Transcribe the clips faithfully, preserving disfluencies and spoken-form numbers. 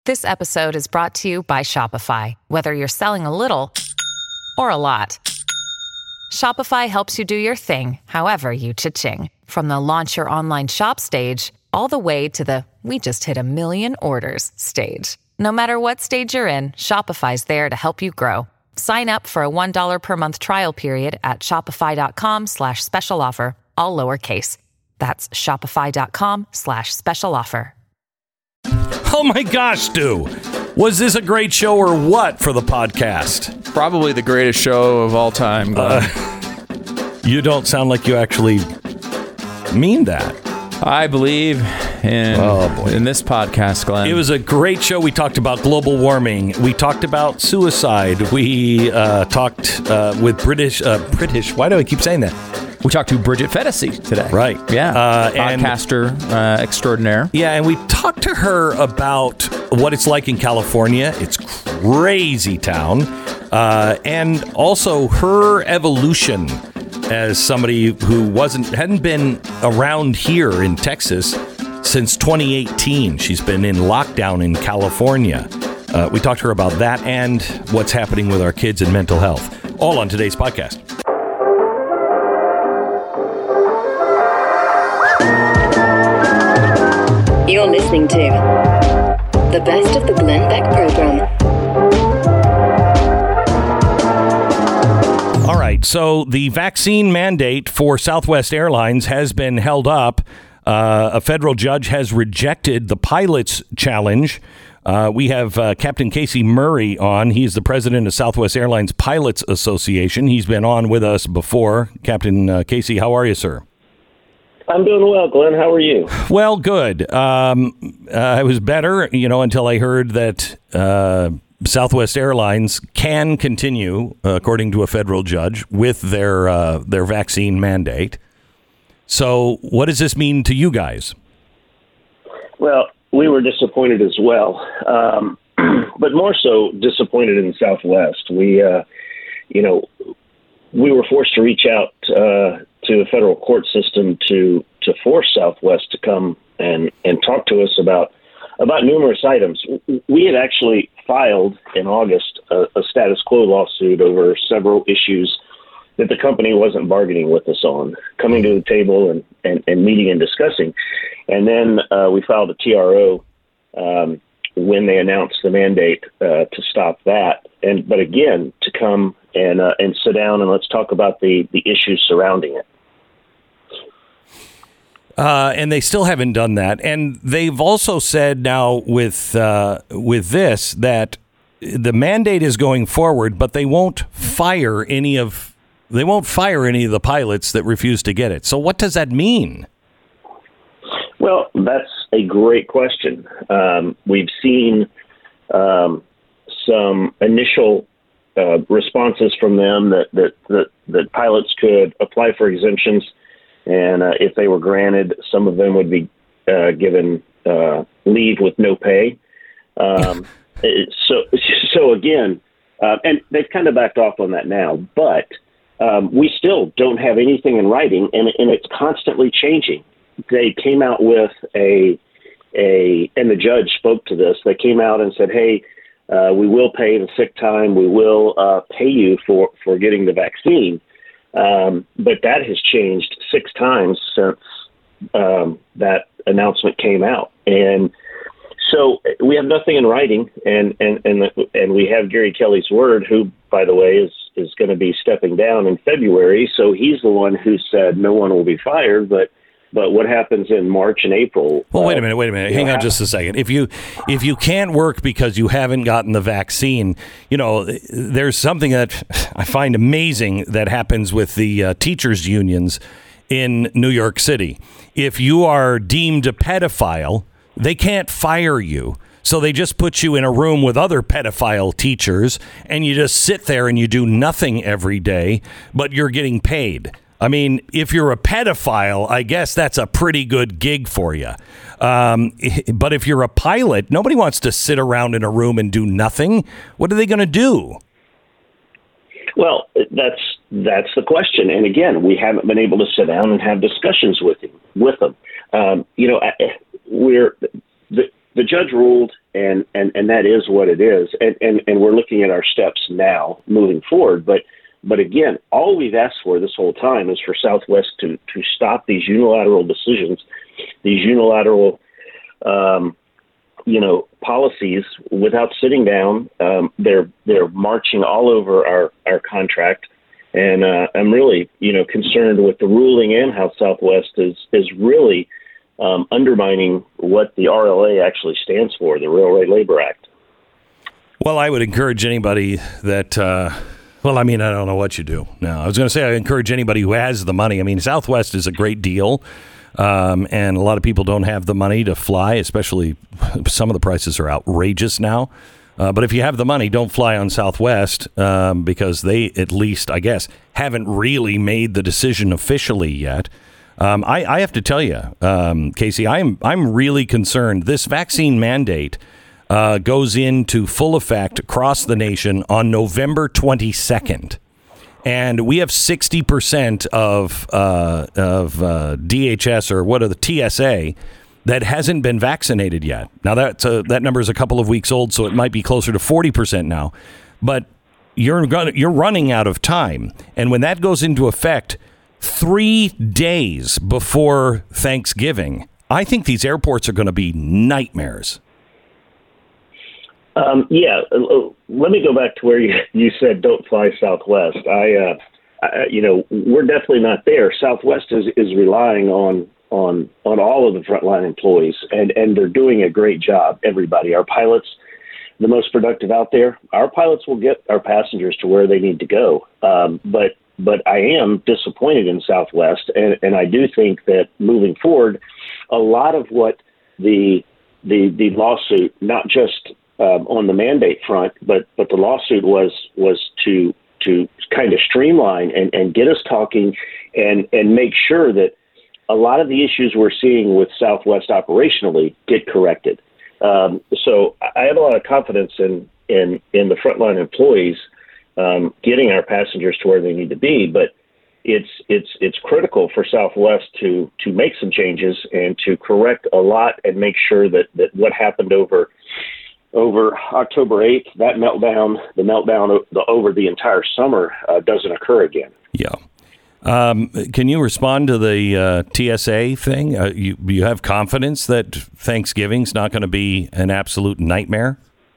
This episode is brought to you by Shopify. Whether you're selling a little or a lot, Shopify helps you do your thing, however you cha-ching. From the launch your online shop stage, all the way to the we just hit a million orders stage. No matter what stage you're in, Shopify's there to help you grow. Sign up for a one dollar per month trial period at shopify.com slash special offer, all lowercase. That's shopify.com slash special offer. Oh my gosh, Stu. Was this a great show or what for the podcast? Probably the greatest show of all time, Glenn. Uh, you don't sound like you actually mean that. I believe in, oh boy. in this podcast, Glenn. It was a great show. We talked about global warming. We talked about suicide. We uh, talked uh, with British... Uh, British... Why do I keep saying that? We talked to Bridget Fetisi today. Right. Yeah. Uh, Podcaster uh, extraordinaire. Yeah, and we talked to her about what it's like in California. It's crazy town. Uh, and also her evolution as somebody who wasn't hadn't been around here in Texas since twenty eighteen. She's been in lockdown in California. Uh, we talked to her about that and what's happening with our kids and mental health. All on today's podcast. You're listening to the best of the Glenn Beck program. All right, so the vaccine mandate for Southwest Airlines has been held up. Uh, a federal judge has rejected the pilot's challenge. Uh, we have uh, Captain Casey Murray on. He's the president of Southwest Airlines Pilots Association. He's been on with us before. Captain uh, Casey, how are you, sir? I'm doing well, Glenn. How are you? Well, good. Um, uh, I was better, you know, until I heard that uh, Southwest Airlines can continue, uh, according to a federal judge, with their uh, their vaccine mandate. So what does this mean to you guys? Well, we were disappointed as well, um, but more so disappointed in Southwest. We, uh, you know, we were forced to reach out uh, to the federal court system to to force Southwest to come and, and talk to us about about numerous items. We had actually filed in August a, a status quo lawsuit over several issues that the company wasn't bargaining with us on, coming to the table and, and, and meeting and discussing. And then uh, we filed a T R O um, when they announced the mandate uh, to stop that. And but again, to come and uh, and sit down and let's talk about the, the issues surrounding it. Uh, and they still haven't done that. And they've also said now with uh, with this that the mandate is going forward, but they won't fire any of they won't fire any of the pilots that refuse to get it. So what does that mean? Well, that's a great question. Um, we've seen um, some initial uh, responses from them that, that, that, that pilots could apply for exemptions. And uh, if they were granted, some of them would be uh, given uh, leave with no pay. Um, so, so again, uh, and they've kind of backed off on that now, but um, we still don't have anything in writing, and, and it's constantly changing. They came out with a, a, and the judge spoke to this. They came out and said, "Hey, uh, we will pay the sick time. We will uh, pay you for, for getting the vaccine." Um, but that has changed six times since um, that announcement came out. And so we have nothing in writing, and, and, and, and we have Gary Kelly's word, who, by the way, is, is going to be stepping down in February. So he's the one who said no one will be fired, but But what happens in March and April? Well, wait a minute, wait a minute. Hang on just a second. If you if you can't work because you haven't gotten the vaccine, you know, there's something that I find amazing that happens with the uh, teachers' unions in New York City. If you are deemed a pedophile, they can't fire you. So they just put you in a room with other pedophile teachers, and you just sit there and you do nothing every day, but you're getting paid. I mean, if you're a pedophile, I guess that's a pretty good gig for you. Um, but if you're a pilot, nobody wants to sit around in a room and do nothing. What are they going to do? Well, that's that's the question. And again, we haven't been able to sit down and have discussions with him, with them. Um, you know, we're the, the judge ruled, and, and, and that is what it is. And, and, and we're looking at our steps now moving forward. But but again, all we've asked for this whole time is for Southwest to, to stop these unilateral decisions, these unilateral um, you know, policies without sitting down. Um, they're they're marching all over our, our contract. And uh, I'm really, you know, concerned with the ruling and how Southwest is, is really um, undermining what the R L A actually stands for, the Railway Labor Act. Well, I would encourage anybody that, uh, well, I mean, I don't know what you do now. I was going to say I encourage anybody who has the money. I mean, Southwest is a great deal. Um, and a lot of people don't have the money to fly, especially some of the prices are outrageous now. Uh, but if you have the money, don't fly on Southwest um, because they, at least, I guess, haven't really made the decision officially yet. Um, I, I have to tell you, um, Casey, I'm I'm really concerned. This vaccine mandate uh, goes into full effect across the nation on November twenty-second. And we have sixty percent of uh, of uh, D H S or what are the T S A that hasn't been vaccinated yet. Now that's a, that number is a couple of weeks old, so it might be closer to forty percent now. But you're gonna, you're running out of time, and when that goes into effect three days before Thanksgiving, I think these airports are going to be nightmares. Um, yeah, let me go back to where you, you said don't fly Southwest. I, uh, I, you know, we're definitely not there. Southwest is, is relying on on on all of the frontline employees, and, and they're doing a great job. Everybody, our pilots, the most productive out there. Our pilots will get our passengers to where they need to go. Um, but but I am disappointed in Southwest, and, and I do think that moving forward, a lot of what the the the lawsuit, not just Um, on the mandate front, but but the lawsuit was was to to kind of streamline and, and get us talking and and make sure that a lot of the issues we're seeing with Southwest operationally get corrected. Um, so I have a lot of confidence in in in the frontline employees um, getting our passengers to where they need to be, but it's it's it's critical for Southwest to to make some changes and to correct a lot and make sure that that what happened over. Over October eighth, that meltdown, the meltdown over the entire summer uh, doesn't occur again. Yeah. Um, can you respond to the uh, T S A thing? Uh, you, you have confidence that Thanksgiving's not going to be an absolute nightmare?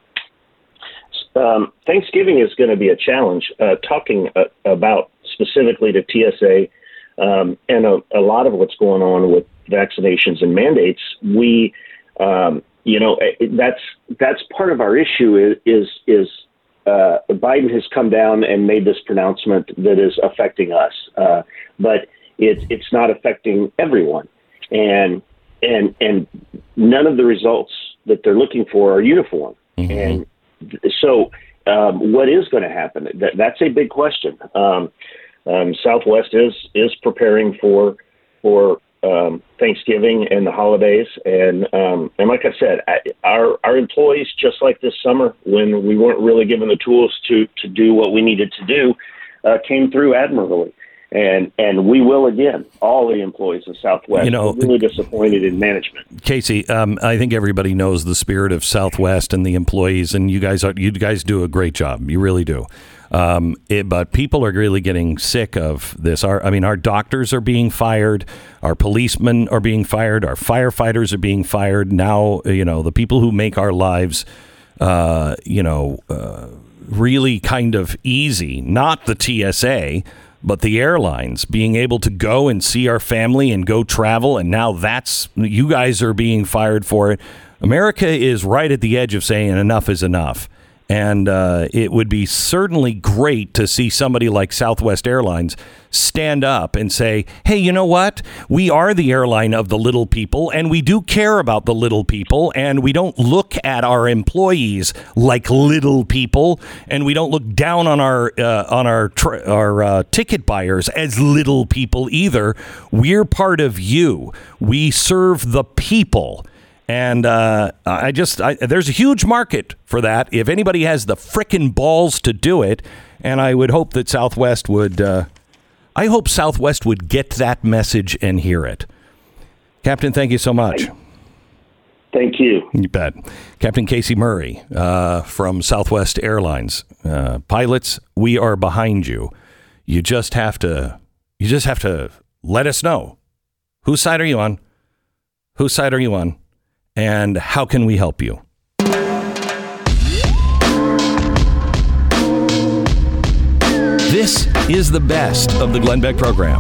Um, Thanksgiving is going to be a challenge. Uh, talking uh, about specifically to T S A um, and a, a lot of what's going on with vaccinations and mandates, we um, You know, that's that's part of our issue is is, is uh, Biden has come down and made this pronouncement that is affecting us, uh, but it's it's not affecting everyone, and and and none of the results that they're looking for are uniform. Mm-hmm. And so, um, what is going to happen? That, that's a big question. Um, um, Southwest is is preparing for for. Um, Thanksgiving and the holidays. And um, and like I said, our our employees, just like this summer when we weren't really given the tools to, to do what we needed to do, uh, came through admirably. And and we will again, all the employees of Southwest. You know, are really disappointed in management. Casey, um, I think everybody knows the spirit of Southwest and the employees, and you guys are you guys do a great job. You really do. Um, it, but people are really getting sick of this. Our, I mean, our doctors are being fired. Our policemen are being fired. Our firefighters are being fired. Now, you know, the people who make our lives, uh, you know, uh, really kind of easy, not the T S A, but the airlines being able to go and see our family and go travel. And now that's, you guys are being fired for it. America is right at the edge of saying enough is enough. And uh, it would be certainly great to see somebody like Southwest Airlines stand up and say, hey, you know what? We are the airline of the little people, and we do care about the little people, and we don't look at our employees like little people, and we don't look down on our uh, on our tr- our uh, ticket buyers as little people either. We're part of you. We serve the people. And uh, I just, I, there's a huge market for that if anybody has the frickin' balls to do it. And I would hope that Southwest would, uh, I hope Southwest would get that message and hear it. Captain, thank you so much. Thank you. You bet. Captain Casey Murray uh, from Southwest Airlines. Uh, pilots, we are behind you. You just have to, you just have to let us know. Whose side are you on? Whose side are you on? And how can we help you? This is the best of the Glenn Beck program.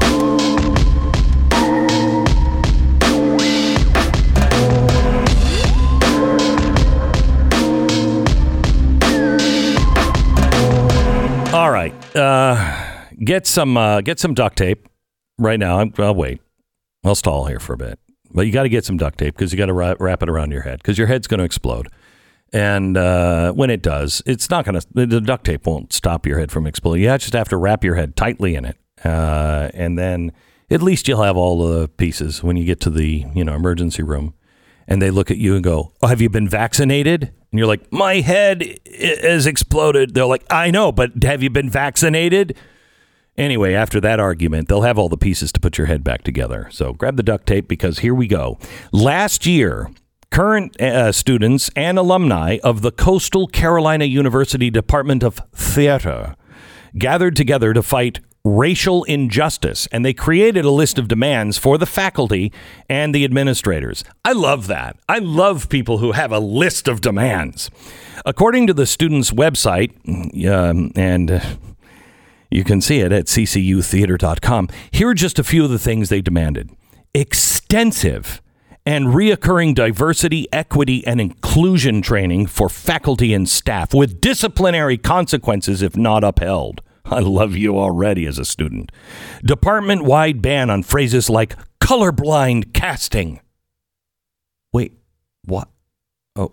All right, uh, get some uh, get some duct tape right now. I'm, I'll wait. I'll stall here for a bit, but you got to get some duct tape because you got to wrap, wrap it around your head because your head's going to explode. And uh, when it does, it's not going to. The duct tape won't stop your head from exploding. You just have to wrap your head tightly in it, uh, and then at least you'll have all the pieces when you get to the you know emergency room, and they look at you and go, "Oh, have you been vaccinated?" And you're like, my head has exploded. They're like, I know, but have you been vaccinated? Anyway, after that argument, they'll have all the pieces to put your head back together. So grab the duct tape because here we go. Last year, current uh, students and alumni of the Coastal Carolina University Department of Theater gathered together to fight racial injustice, and they created a list of demands for the faculty and the administrators. I love that. I love people who have a list of demands. According to the students' website, um, and uh, you can see it at c c u theater dot com, here are just a few of the things they demanded. Extensive and reoccurring diversity, equity, and inclusion training for faculty and staff with disciplinary consequences if not upheld. I love you already as a student. Department-wide ban on phrases like colorblind casting. Wait, what? Oh.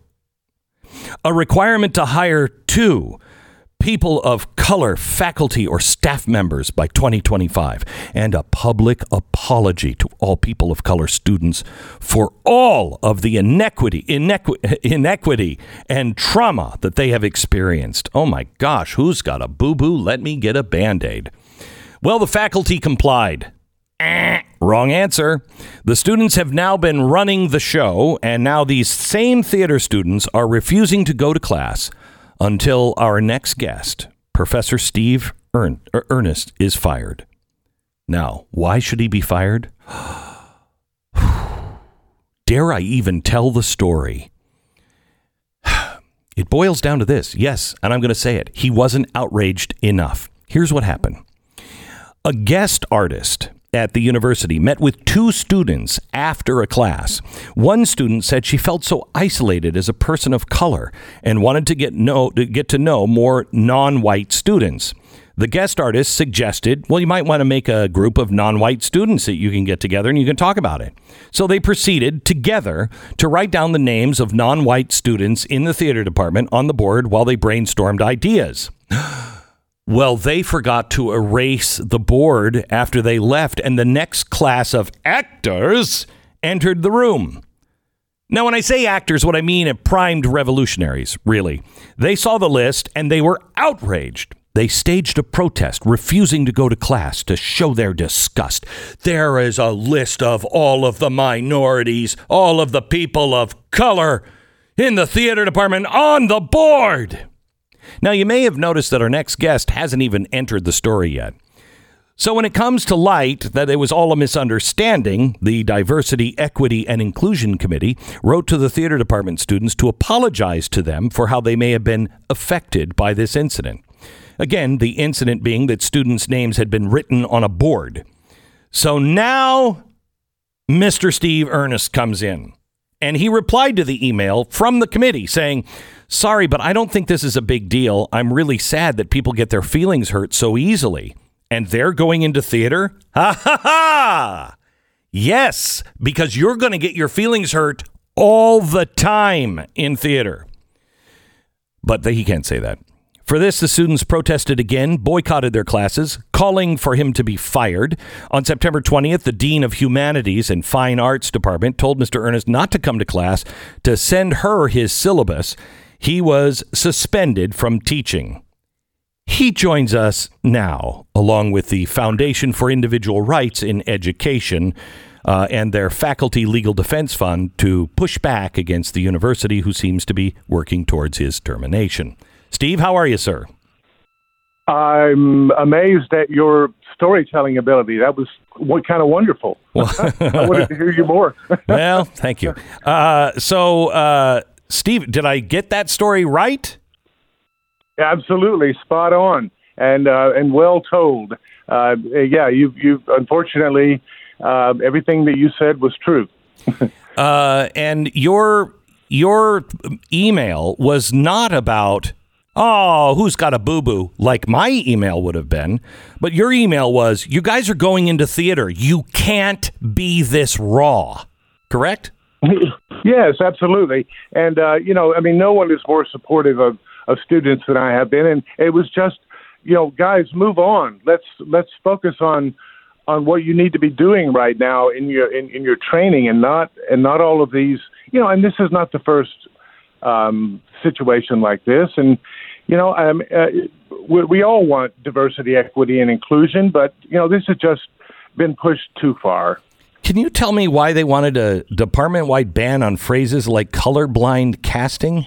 A requirement to hire two people of color faculty or staff members by twenty twenty-five, and a public apology to all people of color students for all of the inequity, inequi- inequity and trauma that they have experienced. Oh my gosh, who's got a boo-boo? Let me get a Band-Aid. Well, the faculty complied. Eh, wrong answer. The students have now been running the show, and now these same theater students are refusing to go to class until our next guest, Professor Steve Ern- Ernest, is fired. Now, why should he be fired? Dare I even tell the story? It boils down to this. Yes, and I'm going to say it. He wasn't outraged enough. Here's what happened. A guest artist at the university met with two students after a class. One student said she felt so isolated as a person of color and wanted to get know to get to know more non-white students. The guest artist suggested, well, you might want to make a group of non-white students that you can get together and you can talk about it. So they proceeded together to write down the names of non-white students in the theater department on the board while they brainstormed ideas. Well, they forgot to erase the board after they left, and the next class of actors entered the room. Now, when I say actors, what I mean are primed revolutionaries, really. They saw the list, and they were outraged. They staged a protest, refusing to go to class to show their disgust. There is a list of all of the minorities, all of the people of color in the theater department on the board. Now, you may have noticed that our next guest hasn't even entered the story yet. So when it comes to light that it was all a misunderstanding, the Diversity, Equity, and Inclusion Committee wrote to the theater department students to apologize to them for how they may have been affected by this incident. Again, the incident being that students' names had been written on a board. So now Mister Steve Ernest comes in, and he replied to the email from the committee saying, sorry, but I don't think this is a big deal. I'm really sad that people get their feelings hurt so easily. And they're going into theater? Ha ha ha! Yes, because you're going to get your feelings hurt all the time in theater. But he can't say that. For this, the students protested again, boycotted their classes, calling for him to be fired. On September twentieth, the Dean of Humanities and Fine Arts Department told Mister Ernest not to come to class, to send her his syllabus. He was suspended from teaching. He joins us now, along with the Foundation for Individual Rights in Education, uh, and their Faculty Legal Defense Fund to push back against the university, who seems to be working towards his termination. Steve, how are you, sir? I'm amazed at your storytelling ability. That was what kind of wonderful. I wanted to hear you more. Well, thank you. Uh, so, uh, Steve, did I get that story right? Absolutely, spot on, and uh, and well told. Uh, yeah, you you unfortunately uh, everything that you said was true. uh, and your your email was not about, oh, who's got a boo-boo, like my email would have been. But your email was, you guys are going into theater. You can't be this raw. Correct? Yes, absolutely. And, uh, you know, I mean, no one is more supportive of, of students than I have been. And it was just, you know, guys, move on. Let's let's focus on on what you need to be doing right now in your in, in your training, and not and not all of these, you know, and this is not the first um, situation like this. And, you know, um, uh, we, we all want diversity, equity, and inclusion, but, you know, this has just been pushed too far. Can you tell me why they wanted a department-wide ban on phrases like colorblind casting?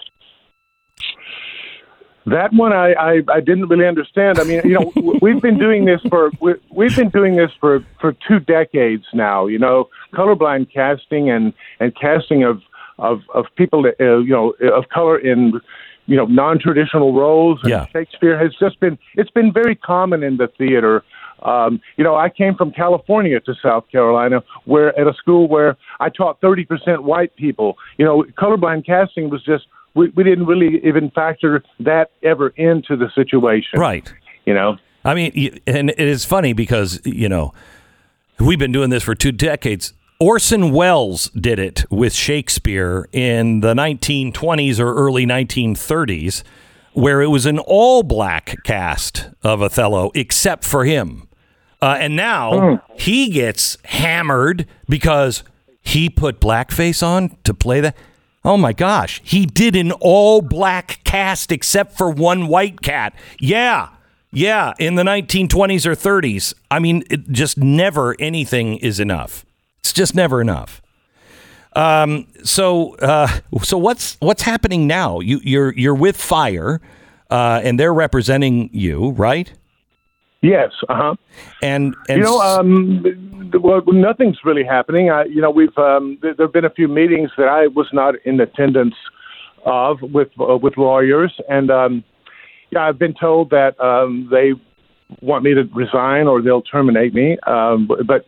That one I, I, I didn't really understand. I mean, you know, we've been doing this for we, we've been doing this for, for two decades now. You know, colorblind casting and, and casting of of of people that, uh, you know, of color in, you know, non-traditional roles. And yeah. Shakespeare has just been it's been very common in the theater. Um, you know, I came from California to South Carolina, where at a school where I taught thirty percent white people. You know, colorblind casting was just. We, we didn't really even factor that ever into the situation. Right. You know? I mean, and it is funny because, you know, we've been doing this for two decades. Orson Welles did it with Shakespeare in the nineteen twenties or early nineteen thirties, where it was an all-black cast of Othello, except for him. Uh, and now mm. he gets hammered because he put blackface on to play that. Oh, my gosh. He did an all-black cast except for one white cat. Yeah. Yeah. In the nineteen twenties or thirties. I mean, it just never anything is enough. It's just never enough. Um. So, uh, so what's what's happening now? You, you're you're with Fire, uh, and they're representing you, right? Yes. Uh huh. And, and you know, um, well, nothing's really happening. I, you know, we've um, there have been a few meetings that I was not in attendance of with uh, with lawyers, and um, yeah, I've been told that um, they want me to resign or they'll terminate me. Um, but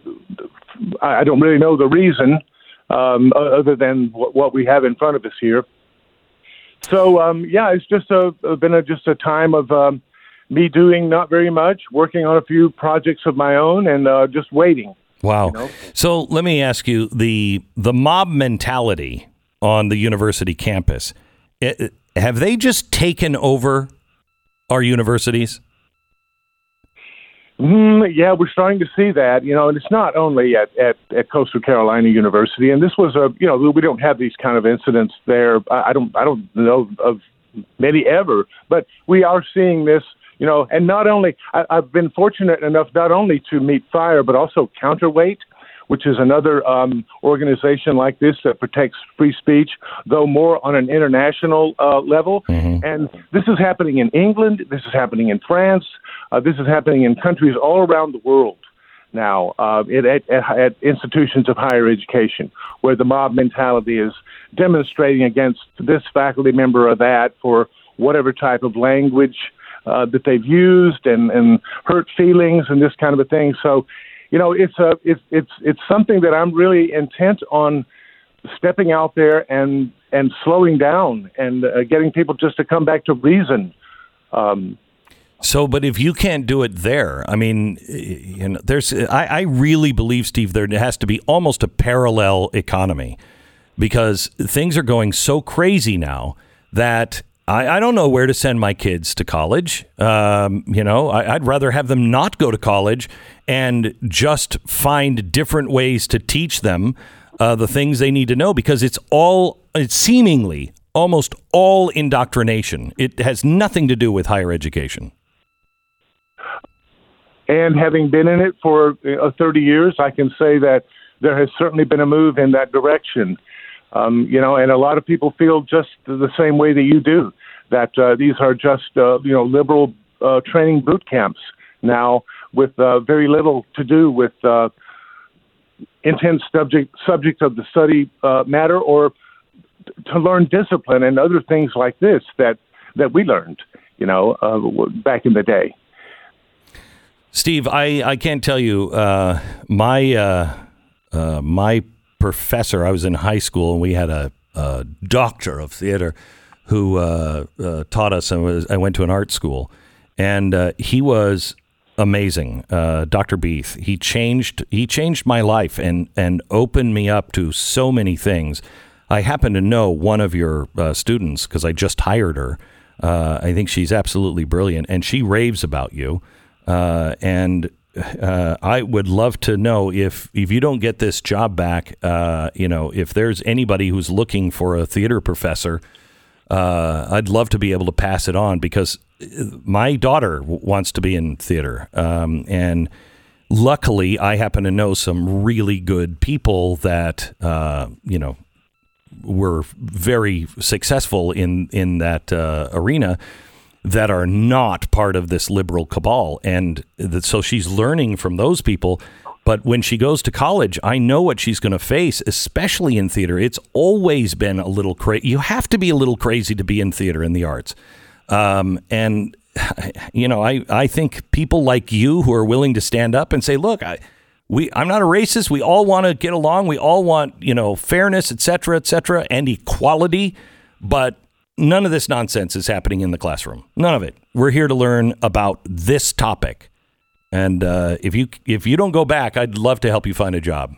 I don't really know the reason, um, other than what, what we have in front of us here. So um, yeah, it's just a been a, just a time of. Um, Me doing not very much, working on a few projects of my own, and uh, just waiting. Wow. You know? So let me ask you, the the mob mentality on the university campus, it, have they just taken over our universities? Mm, yeah, we're starting to see that, you know, and it's not only at, at, at Coastal Carolina University. And this was a, you know, we don't have these kind of incidents there. I, I don't, I don't know of many ever, but we are seeing this. You know, and not only, I, I've been fortunate enough not only to meet Fire, but also Counterweight, which is another um, organization like this that protects free speech, though more on an international uh, level. Mm-hmm. And this is happening in England. This is happening in France. Uh, this is happening in countries all around the world now, uh, at, at, at institutions of higher education, where the mob mentality is demonstrating against this faculty member or that for whatever type of language Uh, that they've used and, and hurt feelings and this kind of a thing. So, you know, it's a it's it's it's something that I'm really intent on stepping out there and and slowing down and uh, getting people just to come back to reason. Um, so, but if you can't do it there, I mean, you know, there's I, I really believe, Steve, there has to be almost a parallel economy, because things are going so crazy now that I, I don't know where to send my kids to college. Um, you know, I, I'd rather have them not go to college and just find different ways to teach them uh, the things they need to know, because it's all, it's seemingly almost all indoctrination. It has nothing to do with higher education. And having been in it for uh, thirty years, I can say that there has certainly been a move in that direction. Um, you know, and a lot of people feel just the same way that you do, that uh, these are just, uh, you know, liberal uh, training boot camps now with uh, very little to do with uh, intense subject subject of the study uh, matter, or to learn discipline and other things like this that, that we learned, you know, uh, back in the day. Steve, I, I can't tell you, uh, my uh, uh, my professor, I was in high school, and we had a, a doctor of theater who uh, uh, taught us, and was, I went to an art school, and uh, he was amazing, uh, Doctor Beath. He changed he changed my life and, and opened me up to so many things. I happen to know one of your uh, students because I just hired her. Uh, I think she's absolutely brilliant, and she raves about you. Uh, and uh, I would love to know if if you don't get this job back, uh, you know, if there's anybody who's looking for a theater professor, uh, I'd love to be able to pass it on, because my daughter w- wants to be in theater. Um, and luckily, I happen to know some really good people that, uh, you know, were very successful in, in that uh, arena, that are not part of this liberal cabal. And th- so she's learning from those people. But when she goes to college, I know what she's going to face, especially in theater. It's always been a little crazy. You have to be a little crazy to be in theater in the arts. Um, and, you know, I, I think people like you who are willing to stand up and say, look, I, we, I'm not a racist. We all want to get along. We all want, you know, fairness, et cetera, et cetera, and equality. But none of this nonsense is happening in the classroom. None of it. We're here to learn about this topic. And uh, if you if you don't go back, I'd love to help you find a job.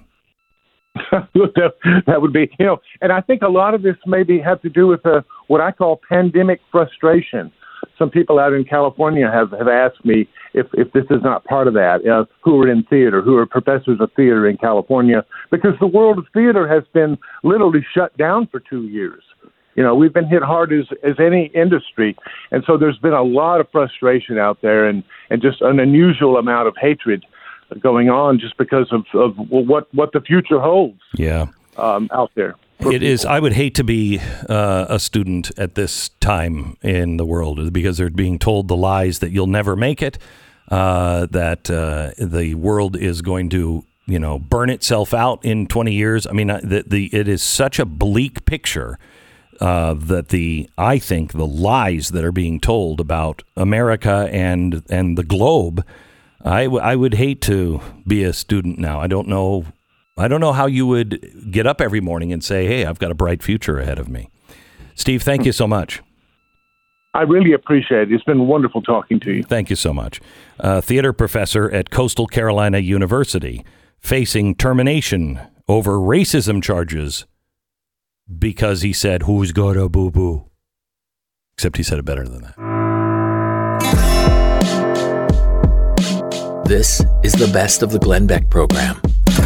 that, that would be, you know, and I think a lot of this maybe have to do with uh, what I call pandemic frustration. Some people out in California have, have asked me if, if this is not part of that, uh, who are in theater, who are professors of theater in California, because the world of theater has been literally shut down for two years. You know, we've been hit hard as, as any industry. And so there's been a lot of frustration out there, and, and just an unusual amount of hatred going on just because of, of what, what the future holds. Yeah. Um, out there. It people. is. I would hate to be uh, a student at this time in the world, because they're being told the lies that you'll never make it, uh, that uh, the world is going to, you know, burn itself out in twenty years. I mean, the, the it is such a bleak picture. Uh, that the I think the lies that are being told about America and and the globe, I, w- I would hate to be a student now. I don't know. I don't know how you would get up every morning and say, hey, I've got a bright future ahead of me. Steve, thank you so much. I really appreciate it. It's been wonderful talking to you. Thank you so much. Uh, theater professor at Coastal Carolina University, facing termination over racism charges because he said, who's got a boo-boo? Except he said it better than that. This is the best of the Glenn Beck program.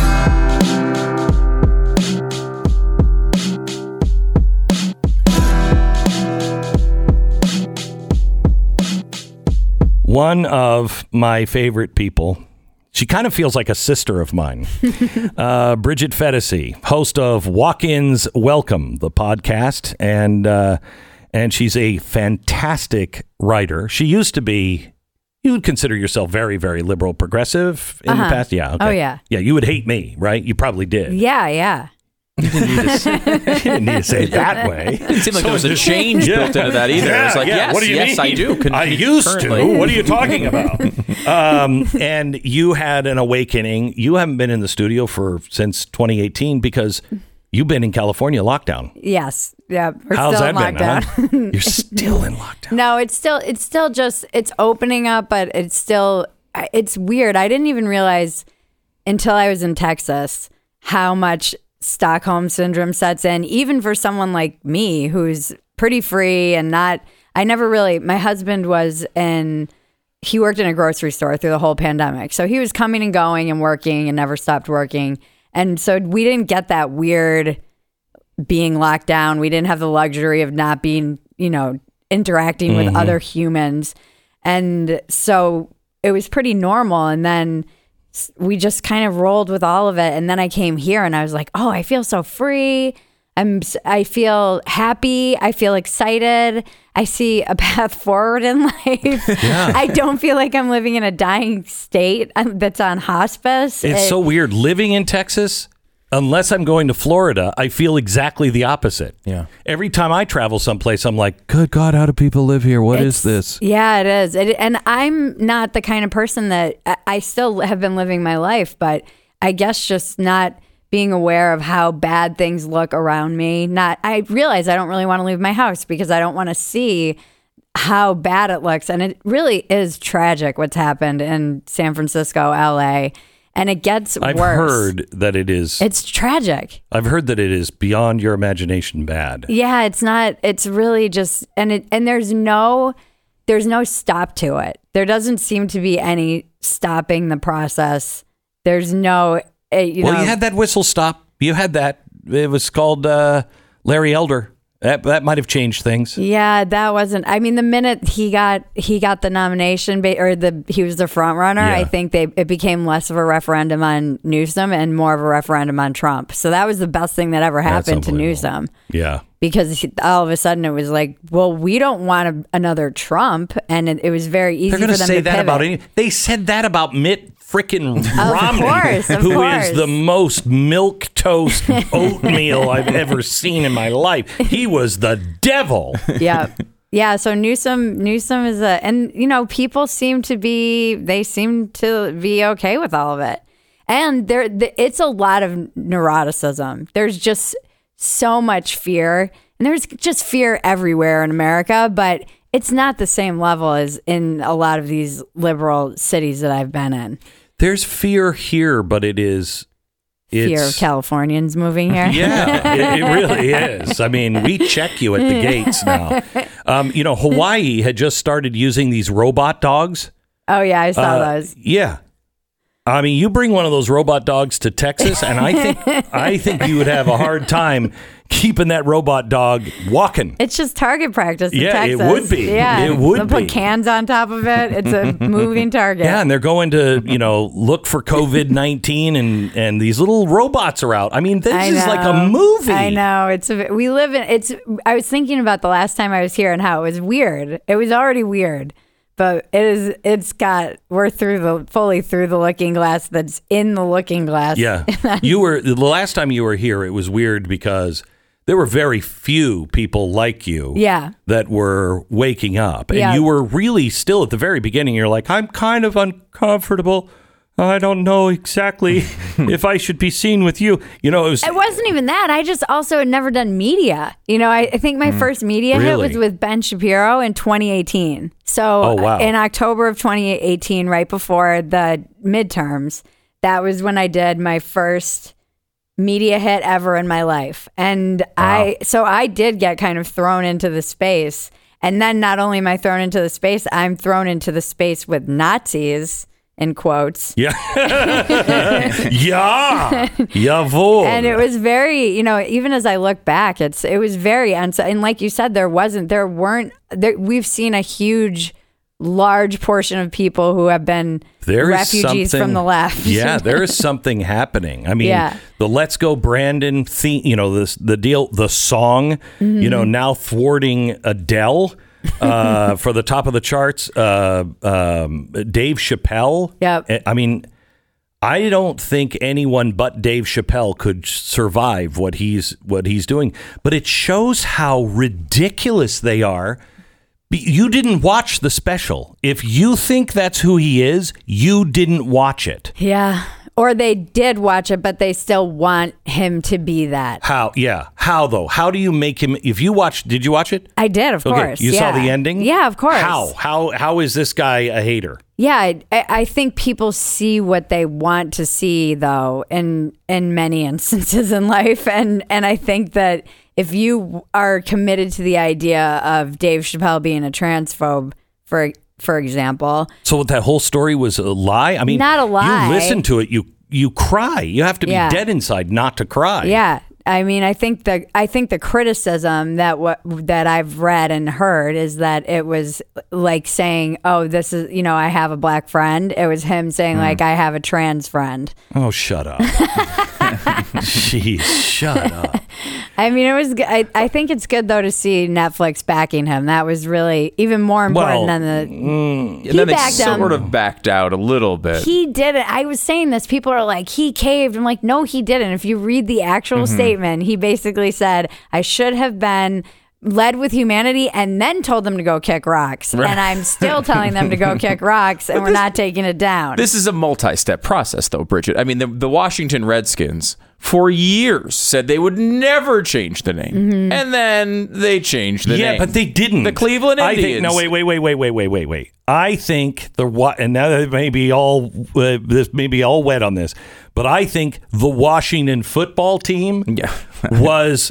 One of my favorite people, she kind of feels like a sister of mine, uh, Bridget Phetasy, host of Walk-Ins Welcome, the podcast, and uh, and she's a fantastic writer. She used to be, you would consider yourself very, very liberal progressive in uh-huh. the past? Yeah. Okay. Oh, yeah. Yeah, you would hate me, right? You probably did. Yeah, yeah. You didn't need to say, you didn't need to say it that way. It didn't seem like there was a change Yeah. built into that either. Yeah, it was like, yeah. yes, What do you yes, mean? I do. Con- I used currently. to. What are you talking about? um, and you had an awakening. You haven't been in the studio for since twenty eighteen because you've been in California lockdown. Yes. Yeah. We're How's still that in been? lockdown. Huh? You're still in lockdown. No, it's still it's still just it's opening up, but it's still it's weird. I didn't even realize until I was in Texas how much Stockholm syndrome sets in, even for someone like me who's pretty free and not. I never really. My husband was in. He worked in a grocery store through the whole pandemic, so he was coming and going and working and never stopped working. And so we didn't get that weird being locked down. We didn't have the luxury of not being, you know, interacting with Mm-hmm. other humans. And so it was pretty normal. And then s- we just kind of rolled with all of it. And then I came here and I was like, oh, I feel so free. I'm, s- I feel happy. I feel excited. I see a path forward in life. Yeah. I don't feel like I'm living in a dying state um, that's on hospice. It's It- so weird living in Texas. Unless I'm going to Florida, I feel exactly the opposite. Yeah. Every time I travel someplace, I'm like, good God, how do people live here? What is It's- this? Yeah, it is. It, and I'm not the kind of person that I, I still have been living my life, but I guess just not being aware of how bad things look around me. Not, I realize I don't really want to leave my house because I don't want to see how bad it looks. And it really is tragic what's happened in San Francisco, L A, and it gets I've worse. heard that it is. It's tragic. I've heard that it is beyond your imagination bad. Yeah, it's not. It's really just, and it, and there's no, there's no stop to it. There doesn't seem to be any stopping the process. There's no, uh, you well, know. you had that whistle stop. You had that. It was called uh, Larry Elder. That that might have changed things. Yeah, that wasn't. I mean, the minute he got he got the nomination, ba- or the he was the front runner. Yeah. I think they it became less of a referendum on Newsom and more of a referendum on Trump. So that was the best thing that ever That's happened to unbelievable. Newsom. Yeah. Because he- all of a sudden it was like, well, we don't want a, another Trump, and it, it was very easy They're for going them to say to that pivot. about any. They said that about Mitt frickin' Romney, course, of who is course. the most milk toast oatmeal I've ever seen in my life. He was the devil. Yeah. Yeah, so Newsom Newsom is a, and you know, people seem to be, they seem to be okay with all of it. And there th- it's a lot of neuroticism. There's just so much fear, and there's just fear everywhere in America, but it's not the same level as in a lot of these liberal cities that I've been in. There's fear here, but it is it's, Fear of Californians moving here. Yeah, it, it really is. I mean, we check you at the gates now. Um, you know, Hawaii had just started using these robot dogs. Oh yeah, I saw Uh, those. Yeah. I mean, you bring one of those robot dogs to Texas, and I think I think you would have a hard time keeping that robot dog walking. It's just target practice in Yeah, it Texas. would be. Yeah, It would They'll be. put cans on top of it. It's a moving target. Yeah, and they're going to, you know, look for COVID nineteen, and, and these little robots are out. I mean, this I is like a know. movie. I know. It's a, we live in it's I was thinking about the last time I was here and how it was weird. It was already weird. But it is it's got we're through the fully through the looking glass that's in the looking glass. Yeah. You were the last time you were here, it was weird because there were very few people like you Yeah. that were waking up. And Yeah. you were really still at the very beginning. You're like, I'm kind of uncomfortable. I don't know exactly if I should be seen with you. You know, it was. It wasn't even that. I just also had never done media. You know, I, I think my first media hit Really? was with Ben Shapiro in twenty eighteen. So Oh, wow. in October of twenty eighteen, right before the midterms, that was when I did my first media hit ever in my life. And I, so I did get kind of thrown into the space. And then not only am I thrown into the space, I'm thrown into the space with Nazis, in quotes. Yeah. Yeah. Jawohl. And it was very, you know, even as I look back, it's it was very uns- and like you said, there wasn't, there weren't, there, we've seen a huge, large portion of people who have been There is refugees something- from the left. Yeah, there is something happening. I mean, Yeah. the "Let's Go Brandon" theme, you know, this the deal, the song, Mm-hmm. you know, now thwarting Adele uh, for the top of the charts. Uh, um, Dave Chappelle. Yep. I mean, I don't think anyone but Dave Chappelle could survive what he's what he's doing. But it shows how ridiculous they are. You didn't watch the special. If you think that's who he is, you didn't watch it. Yeah. Or they did watch it, but they still want him to be that. How? Yeah. How though? How do you make him? If you watched, did you watch it? I did, of course. You saw yeah. the ending? Yeah, of course. How? How? How is this guy a hater? Yeah, I, I think people see what they want to see, though, in in many instances in life, and and I think that if you are committed to the idea of Dave Chappelle being a transphobe, for for example, So that whole story was a lie? I mean, Not a lie. You listen to it, you you cry. You have to be Yeah. dead inside not to cry. yeah, I mean, I think the I think the criticism that what that I've read and heard is that it was like saying, "Oh, this is, you know, I have a black friend." It was him saying, mm. like, "I have a trans friend." Oh, shut up! Jeez, shut up. I mean, it was. I, I think it's good though to see Netflix backing him. That was really even more important well, than the. Mm, he and then they backed him. sort of backed out a little bit. He didn't. I was saying this. People are like, he caved. I'm like, no, he didn't. If you read the actual mm-hmm. statement, he basically said, "I should have been led with humanity," and then told them to go kick rocks. Right. And I'm still telling them to go kick rocks, and we're this, not taking it down. This is a multi-step process, though, Bridget. I mean, the, the Washington Redskins for years said they would never change the name, mm-hmm. and then they changed the yeah, name. Yeah, but they didn't. The Cleveland Indians. I think, no, wait, wait, wait, wait, wait, wait, wait, wait. I think the and now that may be all uh, this may be all wet on this, but I think the Washington football team yeah. was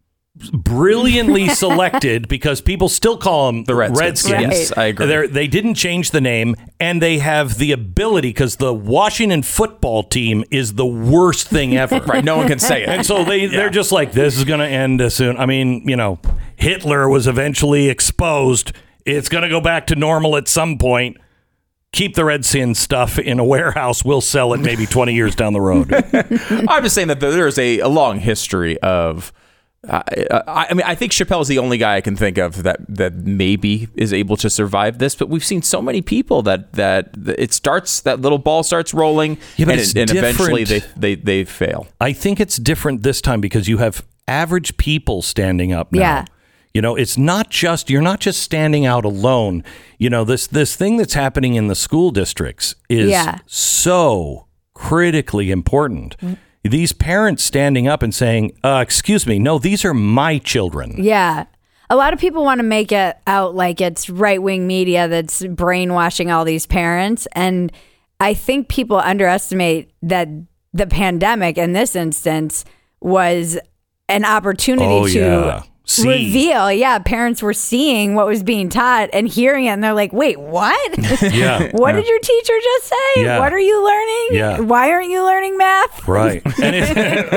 brilliantly selected because people still call them the Redskins. Redskins. Right. Yes, I agree. They're, they didn't change the name, and they have the ability because the Washington football team is the worst thing ever. Right, no one can say it. And so they, yeah. they're just like, this is going to end soon. I mean, you know, Hitler was eventually exposed. It's going to go back to normal at some point. Keep the Redskins stuff in a warehouse. We'll sell it maybe twenty years down the road. I'm just saying that there's a, a long history of Uh, I, I mean, I think Chappelle is the only guy I can think of that that maybe is able to survive this. But we've seen so many people that that it starts, that little ball starts rolling, yeah, but and, it's it, and eventually they, different. they they fail. I think it's different this time because you have average people standing up now. Yeah. You know, it's not just, you're not just standing out alone. You know, this this thing that's happening in the school districts is yeah. so critically important. Mm-hmm. These parents standing up and saying, uh, excuse me, no, these are my children. Yeah. A lot of people want to make it out like it's right-wing media that's brainwashing all these parents. And I think people underestimate that the pandemic in this instance was an opportunity oh, to yeah. See. reveal. Yeah, parents were seeing what was being taught and hearing it, and they're like, wait, what? Yeah. What yeah. did your teacher just say? Yeah. What are you learning? Yeah. Why aren't you learning math? Right. And, it,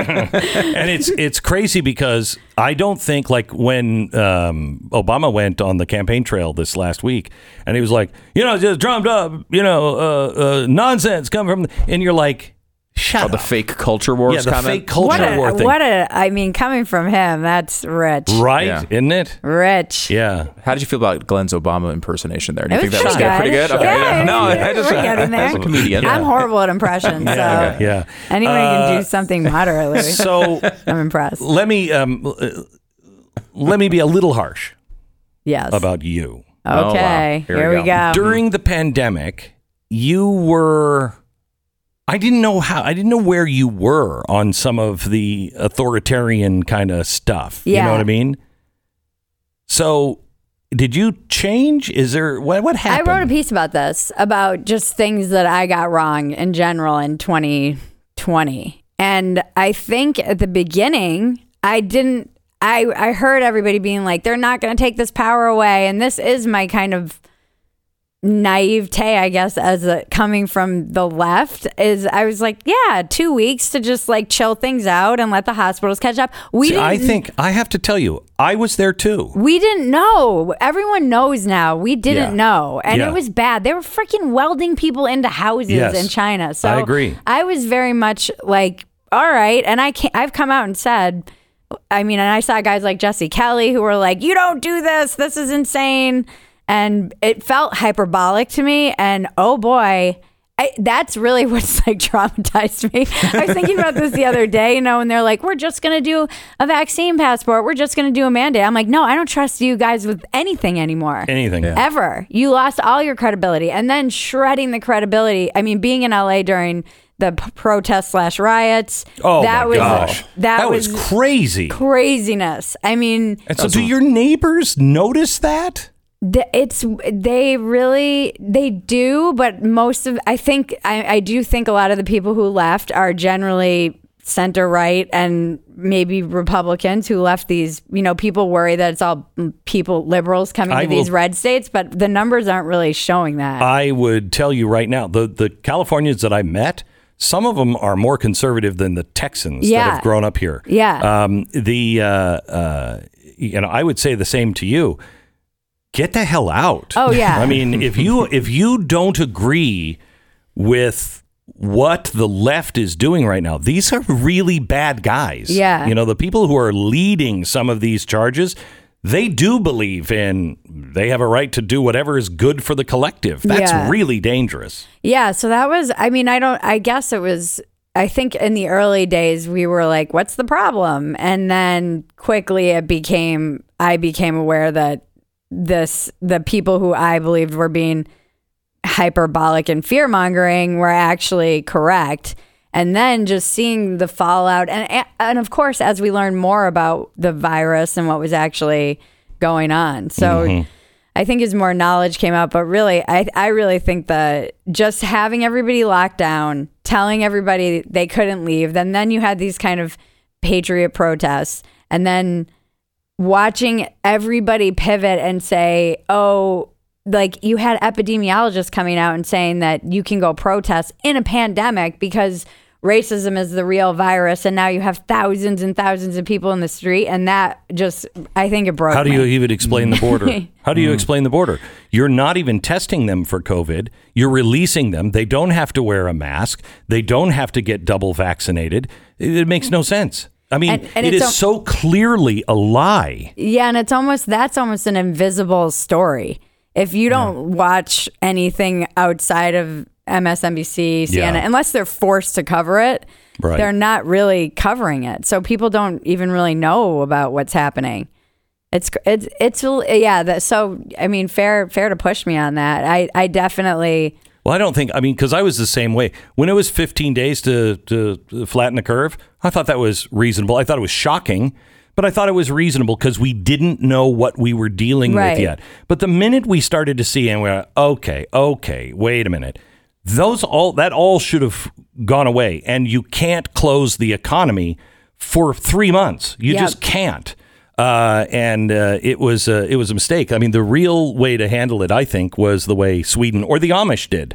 and it's it's crazy because I don't think, like, when um, Obama went on the campaign trail this last week, and he was like, you know, just drummed up, you know, uh, uh, nonsense coming from, the, and you're like, shut oh, up. the fake culture wars yeah, the comment? fake culture what a, war thing. What a, I mean, coming from him, that's rich. Right, yeah. isn't it? Rich. Yeah. How did you feel about Glenn's Obama impersonation there? Do you It think was that was pretty pretty good? good. Okay, Yeah, yeah. No, yeah, I just, we're getting there. as a comedian. I'm horrible at impressions, so Yeah, yeah. anyone who Uh, can do something moderately, So I'm impressed. let me um, uh, let me be a little harsh Yes. about you. Okay, Oh, wow. here, Here we we go. go. During the pandemic, you were, I didn't know how, I didn't know where you were on some of the authoritarian kind of stuff. You Yeah. know what I mean? So did you change? Is there, what, what happened? I wrote a piece about this, about just things that I got wrong in general in twenty twenty. And I think at the beginning, I didn't, I, I heard everybody being like, they're not going to take this power away. And this is my kind of naivete, I guess, as a, coming from the left, is I was like, yeah, two weeks to just like chill things out and let the hospitals catch up. We See, didn't, I think, I have to tell you, I was there too. we didn't know. Everyone knows now. We didn't Yeah. know. And Yeah. it was bad. They were freaking welding people into houses Yes. in China. So I agree. I was very much like, all right. And I can't, I've come out and said, I mean, and I saw guys like Jesse Kelly who were like, you don't do this. This is insane. And it felt hyperbolic to me. And oh boy, I, that's really what's like traumatized me. I was thinking about this the other day, you know, and they're like, we're just going to do a vaccine passport. We're just going to do a mandate. I'm like, no, I don't trust you guys with anything anymore. Anything. Yeah. Ever. You lost all your credibility. And then shredding the credibility. I mean, being in L A during the p- protest slash riots. Oh that my was, gosh. That, That was, was crazy. craziness. I mean, And so do your neighbors notice that? The- It's they really they do, but most of I think I, I do think a lot of the people who left are generally center right and maybe Republicans who left these. You know, people worry that it's all people liberals coming I to these will- red states, but the numbers aren't really showing that. I would tell you right now, the the Californians that I met some of them are more conservative than the Texans Yeah. that have grown up here. Yeah. Um, the, uh, uh, you know, I would say the same to you. Get the hell out. Oh, yeah. I mean, if you if you don't agree with what the left is doing right now, these are really bad guys. Yeah. You know, the people who are leading some of these charges, they do believe in, they have a right to do whatever is good for the collective. That's Yeah. really dangerous. Yeah, so that was, I mean, I don't, I guess it was, I think in the early days we were like, what's the problem? And then quickly it became, I became aware that this, the people who I believed were being hyperbolic and fear mongering were actually correct. And then just seeing the fallout. And, and of course, as we learned more about the virus and what was actually going on. So mm-hmm. I think as more knowledge came out, but really, I, I really think that just having everybody locked down, telling everybody they couldn't leave, then then you had these kind of patriot protests, and then watching everybody pivot and say, oh, like you had epidemiologists coming out and saying that you can go protest in a pandemic because racism is the real virus, and now you have thousands and thousands of people in the street, and that just, I think it broke How do me. you even explain the border? How do you explain the border? You're not even testing them for COVID. You're releasing them. They don't have to wear a mask. They don't have to get double vaccinated. It, it makes no sense. I mean, And- and it it's is a- so clearly a lie. Yeah, and it's almost, that's almost an invisible story. If you don't watch anything outside of M S N B C, C N N, Yeah. unless they're forced to cover it, Right. they're not really covering it. So people don't even really know about what's happening. It's it's it's yeah. That, so I mean, fair fair to push me on that. I I definitely. Well, I don't think, I mean, because I was the same way. When it was fifteen days to, to flatten the curve, I thought that was reasonable. I thought it was shocking, but I thought it was reasonable because we didn't know what we were dealing Right. with yet. But the minute we started to see, and we're like, okay, okay, wait a minute. Those all, that all should have gone away. And you can't close the economy for three months. You Yep. just can't. Uh, and uh, it was uh, it was a mistake. I mean, the real way to handle it, I think, was the way Sweden or the Amish did.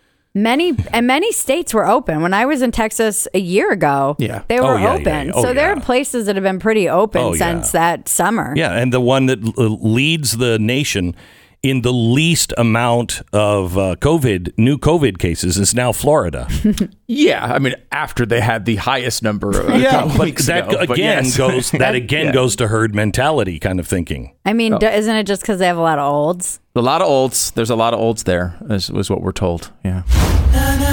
Many and many states were open. When I was in Texas a year ago, Yeah. they Oh, were yeah, yeah, open. yeah. Oh, so there yeah. are places that have been pretty open Oh, yeah. since that summer. Yeah, and the one that l- leads the nation in the least amount of uh, COVID, new COVID cases is now Florida. Yeah, I mean, after they had the highest number of a Yeah, couple but weeks that ago, but again yes. goes that again Yeah. goes to herd mentality kind of thinking. I mean, d- isn't it just because they have a lot of olds? A lot of olds. There's a lot of olds there, is, was what we're told. Yeah.